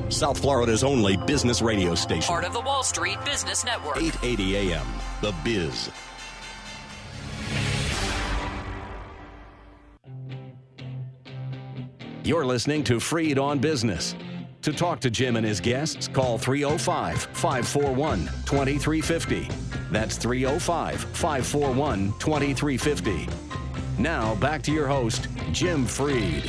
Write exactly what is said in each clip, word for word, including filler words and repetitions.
South Florida's only business radio station. Part of the Wall Street Business Network. eight eighty A M, The Biz. You're listening to Freed on Business. To talk to Jim and his guests, call three oh five, five four one, two three five oh. That's three oh five, five four one, two three five oh. Now, back to your host, Jim Freed.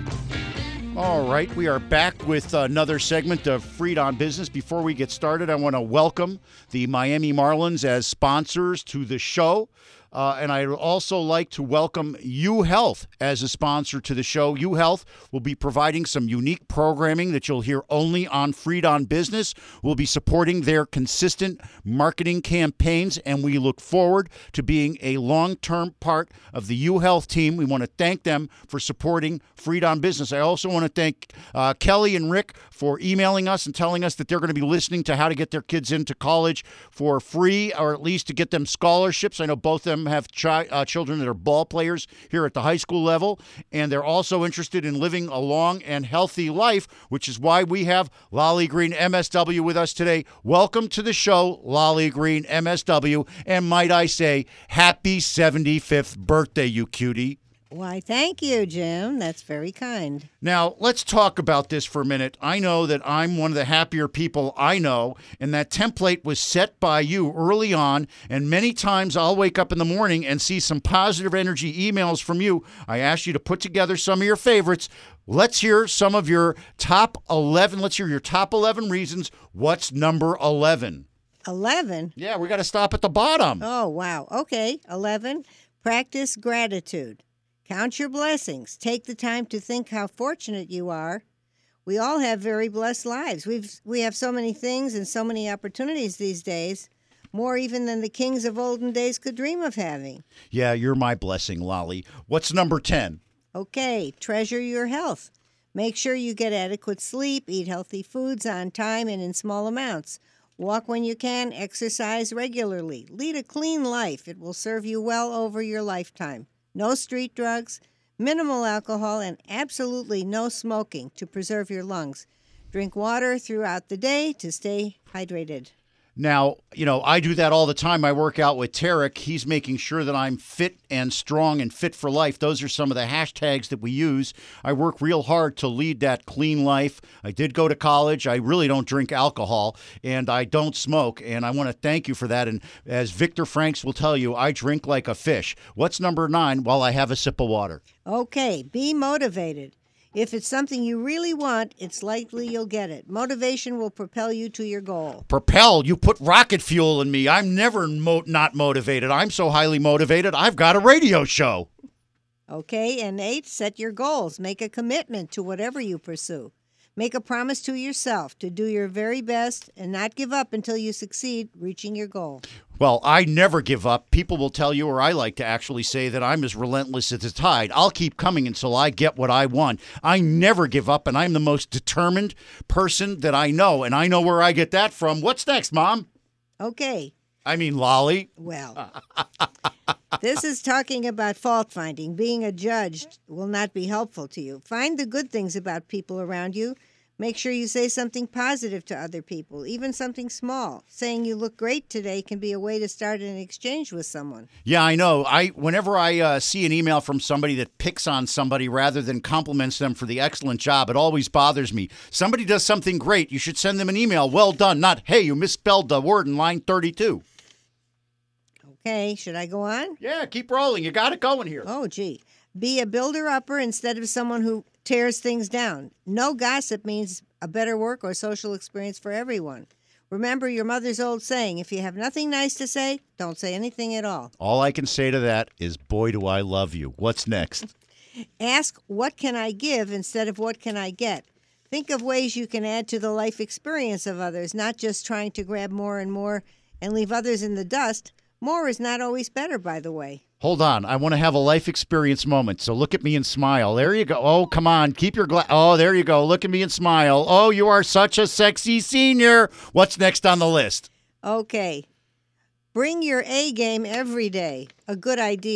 All right, we are back with another segment of Freed on Business. Before we get started, I want to welcome the Miami Marlins as sponsors to the show. Uh, and I'd also like to welcome UHealth as a sponsor to the show. UHealth will be providing some unique programming that you'll hear only on Freed on Business. We'll be supporting their consistent marketing campaigns, and we look forward to being a long-term part of the UHealth team. We want to thank them for supporting Freed on Business. I also want to thank uh, Kelly and Rick for emailing us and telling us that they're going to be listening to how to get their kids into college for free, or at least to get them scholarships. I know both of them have chi- uh, children that are ball players here at the high school level, and they're also interested in living a long and healthy life, which is why we have Lolly Green, M S W, with us today. Welcome to the show, Lolly Green, M S W, and might I say, happy seventy-fifth birthday, you cutie. Why, thank you, Jim. That's very kind. Now, let's talk about this for a minute. I know that I'm one of the happier people I know, and that template was set by you early on, and many times I'll wake up in the morning and see some positive energy emails from you. I asked you to put together some of your favorites. Let's hear some of your top eleven. Let's hear your top eleven reasons. What's number eleven? eleven? Yeah, we got to stop at the bottom. Oh, wow. Okay, eleven. Practice gratitude. Count your blessings. Take the time to think how fortunate you are. We all have very blessed lives. We've we have so many things and so many opportunities these days, more even than the kings of olden days could dream of having. Yeah, you're my blessing, Lolly. What's number ten? Okay, treasure your health. Make sure you get adequate sleep, eat healthy foods on time and in small amounts. Walk when you can, exercise regularly. Lead a clean life. It will serve you well over your lifetime. No street drugs, minimal alcohol, and absolutely no smoking to preserve your lungs. Drink water throughout the day to stay hydrated. Now, you know, I do that all the time. I work out with Tarek. He's making sure that I'm fit and strong and fit for life. Those are some of the hashtags that we use. I work real hard to lead that clean life. I did go to college. I really don't drink alcohol, and I don't smoke, and I want to thank you for that. And as Victor Franks will tell you, I drink like a fish. What's number nine while I have a sip of water? Okay, be motivated. If it's something you really want, it's likely you'll get it. Motivation will propel you to your goal. Propel? You put rocket fuel in me. I'm never mo- not motivated. I'm so highly motivated, I've got a radio show. Okay, and eight, set your goals. Make a commitment to whatever you pursue. Make a promise to yourself to do your very best and not give up until you succeed reaching your goal. Well, I never give up. People will tell you, or I like to actually say, that I'm as relentless as the tide. I'll keep coming until I get what I want. I never give up, and I'm the most determined person that I know, and I know where I get that from. What's next, Mom? Okay. I mean, Lolly. Well, this is talking about fault finding. Being a judge will not be helpful to you. Find the good things about people around you. Make sure you say something positive to other people, even something small. Saying you look great today can be a way to start an exchange with someone. Yeah, I know. I whenever I uh, see an email from somebody that picks on somebody rather than compliments them for the excellent job, it always bothers me. Somebody does something great, you should send them an email, well done, not, hey, you misspelled the word in line thirty-two. Okay, should I go on? Yeah, keep rolling. You got it going here. Oh, gee. Be a builder-upper instead of someone who tears things down. No gossip means a better work or social experience for everyone. Remember your mother's old saying, if you have nothing nice to say, don't say anything at all. All I can say to that is, boy, do I love you. What's next? Ask, what can I give instead of what can I get? Think of ways you can add to the life experience of others, not just trying to grab more and more and leave others in the dust. More is not always better, by the way. Hold on. I want to have a life experience moment. So look at me and smile. There you go. Oh, come on. Keep your glass. Oh, there you go. Look at me and smile. Oh, you are such a sexy senior. What's next on the list? Okay. Bring your A game every day. A good idea.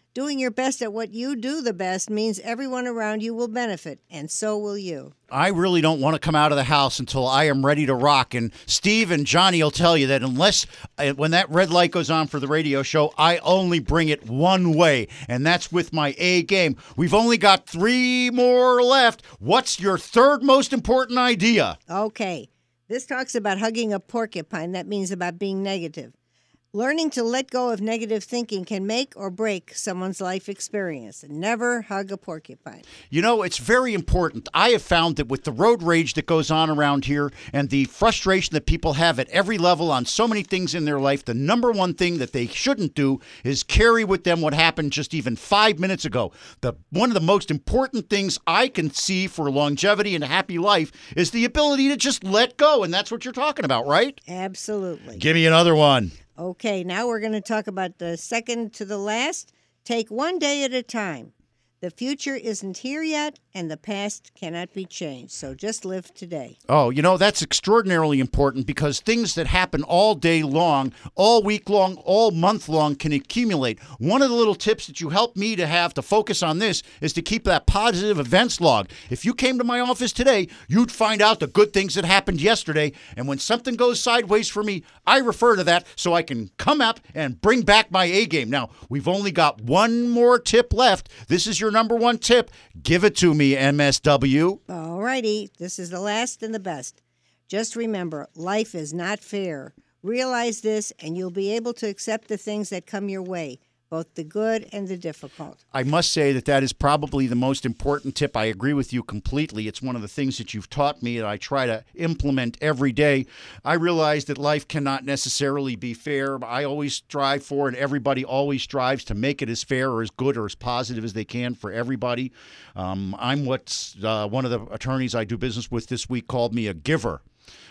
Doing your best at what you do the best means everyone around you will benefit, and so will you. I really don't want to come out of the house until I am ready to rock. And Steve and Johnny will tell you that unless, uh, when that red light goes on for the radio show, I only bring it one way, and that's with my A game. We've only got three more left. What's your third most important idea? Okay, this talks about hugging a porcupine. That means about being negative. Learning to let go of negative thinking can make or break someone's life experience. Never hug a porcupine. You know, it's very important. I have found that with the road rage that goes on around here and the frustration that people have at every level on so many things in their life, the number one thing that they shouldn't do is carry with them what happened just even five minutes ago. The one of the most important things I can see for longevity and a happy life is the ability to just let go, and that's what you're talking about, right? Absolutely. Give me another one. Okay, now we're going to talk about the second to the last. Take one day at a time. The future isn't here yet, and the past cannot be changed. So just live today. Oh, you know, that's extraordinarily important because things that happen all day long, all week long, all month long can accumulate. One of the little tips that you helped me to have to focus on this is to keep that positive events log. If you came to my office today, you'd find out the good things that happened yesterday. And when something goes sideways for me, I refer to that so I can come up and bring back my A game. Now, we've only got one more tip left. This is your number one tip. Give it to me, M S W. All righty. This is the last and the best. Just remember, life is not fair. Realize this, and you'll be able to accept the things that come your way, both the good and the difficult. I must say that that is probably the most important tip. I agree with you completely. It's one of the things that you've taught me that I try to implement every day. I realize that life cannot necessarily be fair. I always strive for, and everybody always strives to make it as fair or as good or as positive as they can for everybody. Um, I'm what uh, one of the attorneys I do business with this week called me a giver.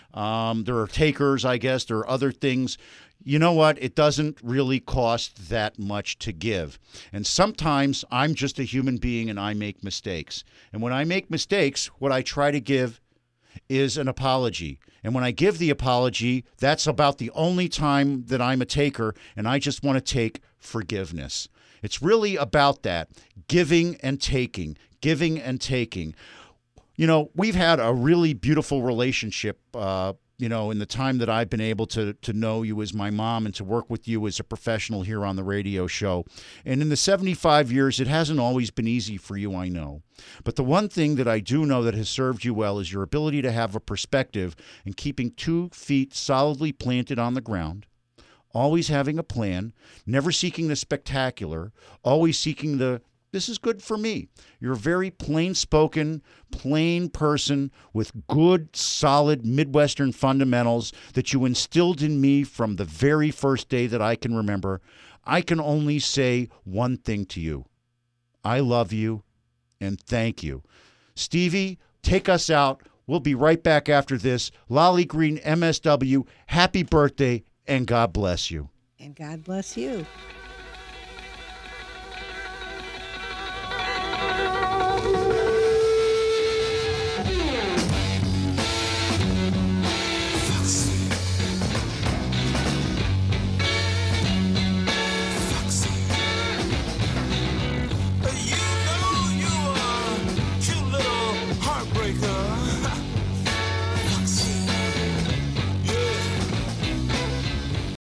Um, there are takers, I guess. There are other things. You know what? It doesn't really cost that much to give. And sometimes I'm just a human being and I make mistakes. And when I make mistakes, what I try to give is an apology. And when I give the apology, that's about the only time that I'm a taker, and I just want to take forgiveness. It's really about that, giving and taking, giving and taking. You know, we've had a really beautiful relationship, uh, you know, in the time that I've been able to to know you as my mom and to work with you as a professional here on the radio show. And in the seventy-five years, it hasn't always been easy for you, I know. But the one thing that I do know that has served you well is your ability to have a perspective and keeping two feet solidly planted on the ground, always having a plan, never seeking the spectacular, always seeking the this is good for me. You're a very plain-spoken, plain person with good, solid Midwestern fundamentals that you instilled in me from the very first day that I can remember. I can only say one thing to you. I love you, and thank you. Stevie, take us out. We'll be right back after this. Lolly Green, M S W, happy birthday, and God bless you. And God bless you.